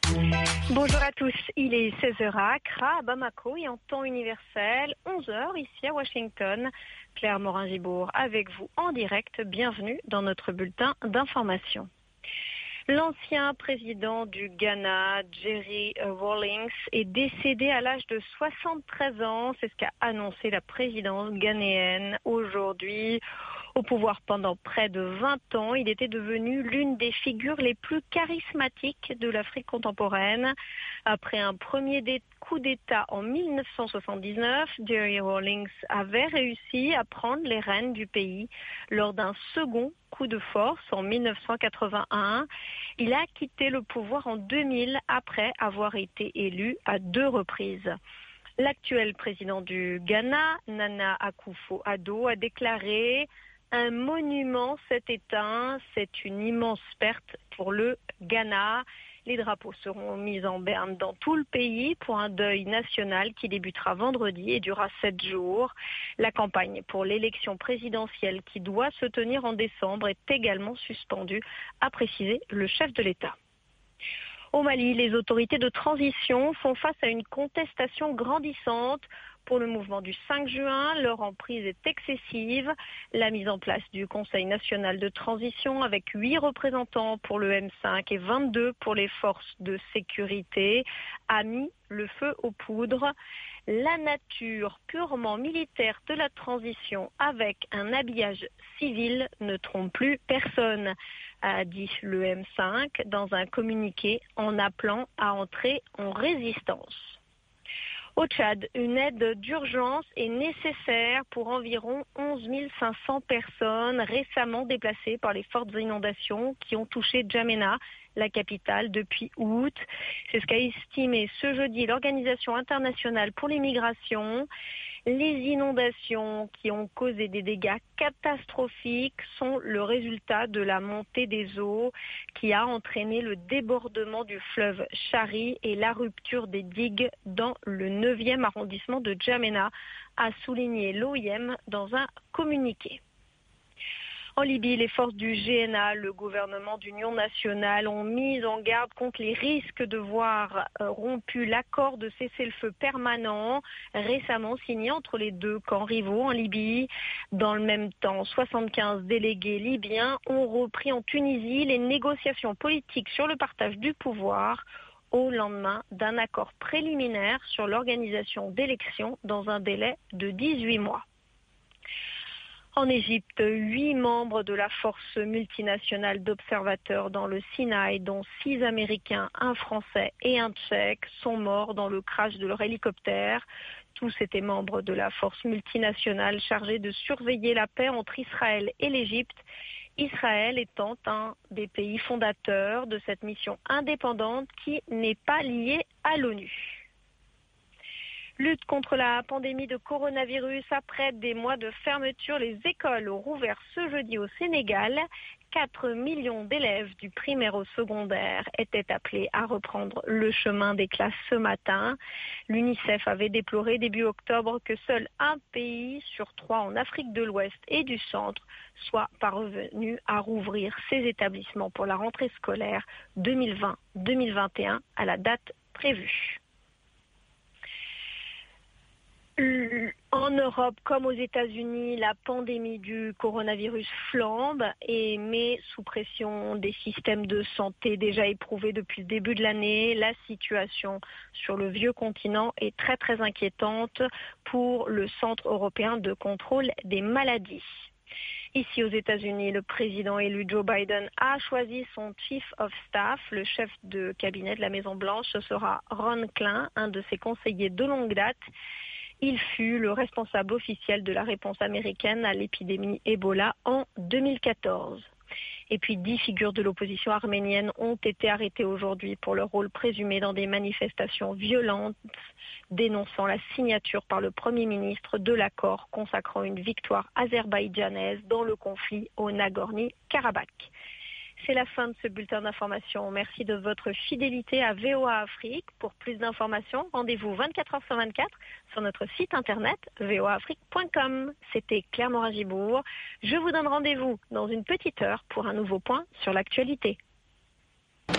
Bonjour à tous, il est 16h à Accra, à Bamako et en temps universel, 11h ici à Washington. Claire Morin-Gibourg avec vous en direct, bienvenue dans notre bulletin d'information. L'ancien président du Ghana, Jerry Rawlings, est décédé à l'âge de 73 ans. C'est ce qu'a annoncé la présidence ghanéenne aujourd'hui. Au pouvoir pendant près de 20 ans, il était devenu l'une des figures les plus charismatiques de l'Afrique contemporaine. Après un premier coup d'État en 1979, Jerry Rawlings avait réussi à prendre les rênes du pays lors d'un second coup de force en 1981. Il a quitté le pouvoir en 2000 après avoir été élu à 2 reprises. L'actuel président du Ghana, Nana Akufo-Addo, a déclaré « Un monument s'est éteint, c'est une immense perte pour le Ghana ». Les drapeaux seront mis en berne dans tout le pays pour un deuil national qui débutera vendredi et durera 7 jours. La campagne pour l'élection présidentielle qui doit se tenir en décembre est également suspendue, a précisé le chef de l'État. Au Mali, les autorités de transition font face à une contestation grandissante. Pour le mouvement du 5 juin, leur emprise est excessive. La mise en place du Conseil national de transition avec 8 représentants pour le M5 et 22 pour les forces de sécurité a mis le feu aux poudres. La nature purement militaire de la transition avec un habillage civil ne trompe plus personne, a dit le M5 dans un communiqué en appelant à entrer en résistance. Au Tchad, une aide d'urgence est nécessaire pour environ 11 500 personnes récemment déplacées par les fortes inondations qui ont touché N'Djamena, la capitale, depuis août. C'est ce qu'a estimé ce jeudi l'Organisation internationale pour les migrations. Les inondations qui ont causé des dégâts catastrophiques sont le résultat de la montée des eaux qui a entraîné le débordement du fleuve Chari et la rupture des digues dans le 9e arrondissement de N'Djamena, a souligné l'OIM dans un communiqué. En Libye, les forces du GNA, le gouvernement d'union nationale, ont mis en garde contre les risques de voir rompu l'accord de cessez-le-feu permanent récemment signé entre les deux camps rivaux en Libye. Dans le même temps, 75 délégués libyens ont repris en Tunisie les négociations politiques sur le partage du pouvoir au lendemain d'un accord préliminaire sur l'organisation d'élections dans un délai de 18 mois. En Égypte, 8 membres de la force multinationale d'observateurs dans le Sinaï, dont 6 Américains, un Français et un Tchèque, sont morts dans le crash de leur hélicoptère. Tous étaient membres de la force multinationale chargée de surveiller la paix entre Israël et l'Égypte. Israël étant un des pays fondateurs de cette mission indépendante qui n'est pas liée à l'ONU. Lutte contre la pandémie de coronavirus. Après des mois de fermeture, les écoles ont rouvert ce jeudi au Sénégal. 4 millions d'élèves du primaire au secondaire étaient appelés à reprendre le chemin des classes ce matin. L'UNICEF avait déploré début octobre que seul un pays sur 3 en Afrique de l'Ouest et du Centre soit parvenu à rouvrir ses établissements pour la rentrée scolaire 2020-2021 à la date prévue. En Europe comme aux États-Unis, la pandémie du coronavirus flambe et met sous pression des systèmes de santé déjà éprouvés depuis le début de l'année. La situation sur le vieux continent est très très inquiétante pour le Centre européen de contrôle des maladies. Ici aux États-Unis, le président élu Joe Biden a choisi son Chief of Staff, le chef de cabinet de la Maison-Blanche. Ce sera Ron Klein, un de ses conseillers de longue date. Il fut le responsable officiel de la réponse américaine à l'épidémie Ebola en 2014. Et puis 10 figures de l'opposition arménienne ont été arrêtées aujourd'hui pour leur rôle présumé dans des manifestations violentes dénonçant la signature par le Premier ministre de l'accord consacrant une victoire azerbaïdjanaise dans le conflit au Nagorno-Karabakh. C'est la fin de ce bulletin d'information. Merci de votre fidélité à VOA Afrique. Pour plus d'informations, rendez-vous 24h/24 sur notre site internet voaafrique.com. C'était Claire Morin-Gibourg. Je vous donne rendez-vous dans une petite heure pour un nouveau point sur l'actualité.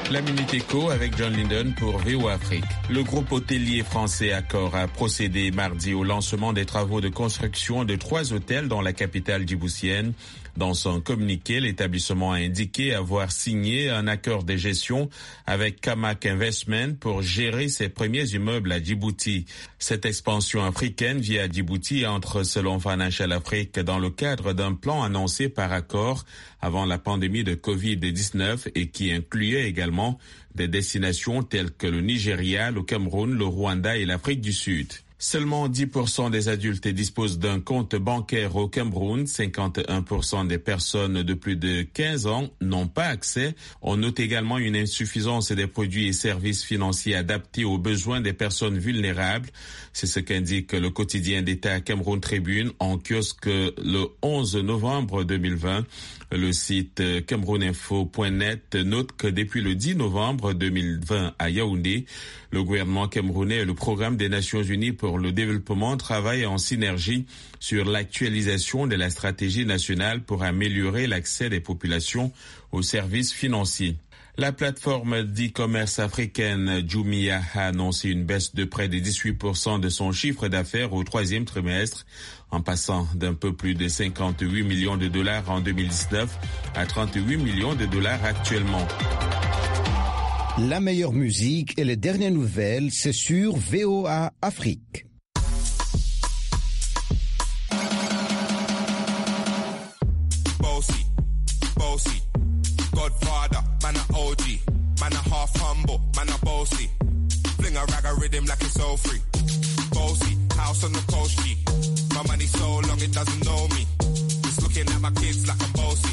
La Minute Éco avec John Linden pour VOA Afrique. Le groupe hôtelier français Accor a procédé mardi au lancement des travaux de construction de 3 hôtels dans la capitale djiboutienne. Dans son communiqué, l'établissement a indiqué avoir signé un accord de gestion avec Kamak Investment pour gérer ses premiers immeubles à Djibouti. Cette expansion africaine via Djibouti entre, selon Financial Afrique, dans le cadre d'un plan annoncé par Accor avant la pandémie de Covid-19 et qui incluait également des destinations telles que le Nigeria, le Cameroun, le Rwanda et l'Afrique du Sud. Seulement 10% des adultes disposent d'un compte bancaire au Cameroun. 51% des personnes de plus de 15 ans n'ont pas accès. On note également une insuffisance des produits et services financiers adaptés aux besoins des personnes vulnérables. C'est ce qu'indique le quotidien d'État Cameroun Tribune en kiosque le 11 novembre 2020. Le site camerouninfo.net note que depuis le 10 novembre 2020 à Yaoundé, le gouvernement camerounais et le programme des Nations Unies pour le développement travaillent en synergie sur l'actualisation de la stratégie nationale pour améliorer l'accès des populations aux services financiers. La plateforme d'e-commerce africaine Jumia a annoncé une baisse de près de 18% de son chiffre d'affaires au 3e trimestre, en passant d'un peu plus de 58 millions de dollars en 2019 à 38 millions de dollars actuellement. La meilleure musique et les dernières nouvelles, c'est sur VOA Afrique. Bossy, Godfather, man a OG, man a half humble, man a bossy. Fling a rag a rhythm like it's all free. Bossy, house on the coast G. My money so long it doesn't know me. It's looking at my kids like I'm bossy.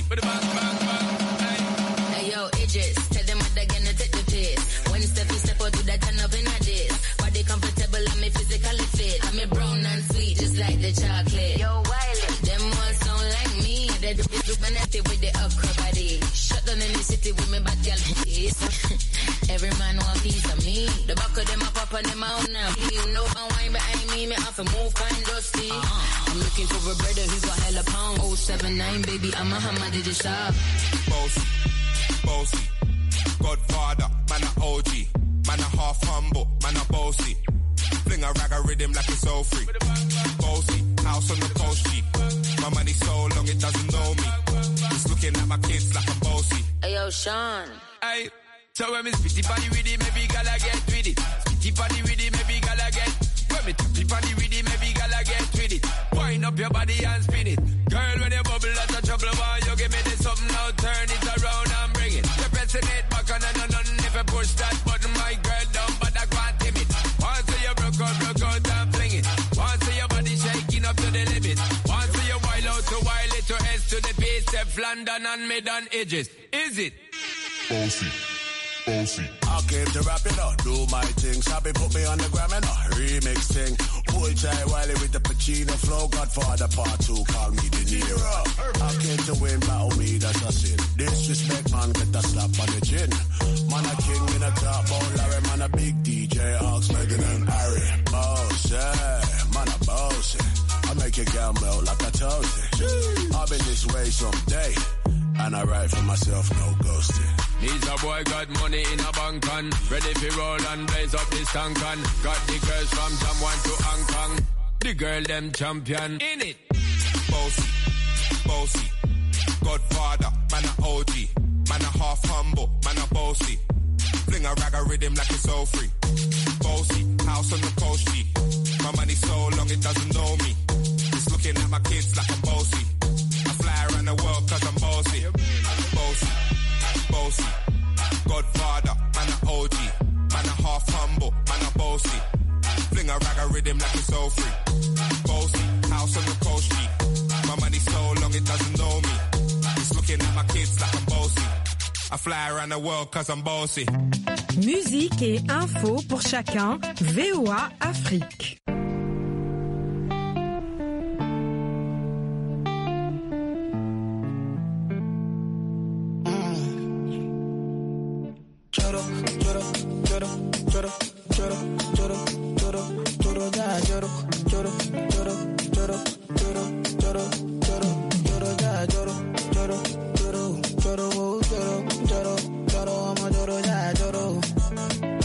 Hey yo, Idris, tell them what they're gonna take the piss. When step out, do that turn up in a diss. Body comfortable, I'm a physically fit. I'm a brown and sweet, just like the chocolate. Yo, Wiley, them all sound like me. They do benefit with the upper body. Shut down in the city with me bad girl. Every man want a piece of me. The back of them a pop and them a own now. You know my wine behind me have to move kind dusty. I'm looking for a brother who got hella pound. 079, baby, I'm a hammer, did it shop. Bossy, Godfather, man a OG, man a half humble, man a bossy. Fling a rag a rhythm like it's all free. Bossy, house on the coast G. My money so long it doesn't know me. It's looking at my kids like I'm bossy. Hey yo, Sean. Hey, so when me spitty body with it, maybe gala get with it. Spitty body with it, maybe gala get. When me tappy body with it, maybe gala get with it. Wind up your body and spin it. Girl, when you bubble, that's a trouble. Why you give me this something now? Turn it around and bring it. You're pressing it back on and on. If I push that button, my girl down, but I can't tame it. Once you broke out and fling it. Once your body shaking up to the limit. Once you wild out to wild it to S to the base, Steph London and mid on edges. Is it? Bossy. I came to rap it up, do my thing. Sabi put me on the gram and remix thing. Pull Jai Wiley with the Pacino flow. Godfather part 2, call me De Niro. I came to win, battle me, that's a sin. Disrespect, man, get a slap on the chin. Man a king in a top, bone Larry, man a big DJ, Ox, Megan and Harry. Boss, yeah, man a boss. I make your girl melt like a toasty. I've been this way someday. And I write for myself, no ghosting. Needs a boy got money in a bank and ready for roll and blaze up this tank and got the girls from Jamwan to Hong Kong. The girl them champion in it. Bossy, Godfather, man a OG, man a half humble, man a bossy. Fling a rag a rhythm like it's all free. Bossy, house on the coast G. My money so long it doesn't know me. It's looking at my kids like I'm bossy. I fly around the world cause I'm bossy. Bossy, Godfather, man a OG, man a half humble, man a bossy. Fling a rag a rhythm like it's all free. Bossy, house on the coast G. My money so long it doesn't know me. It's looking at my kids like I'm bossy. I fly around the world cause I'm bossy. Musique et info pour chacun, VOA Afrique.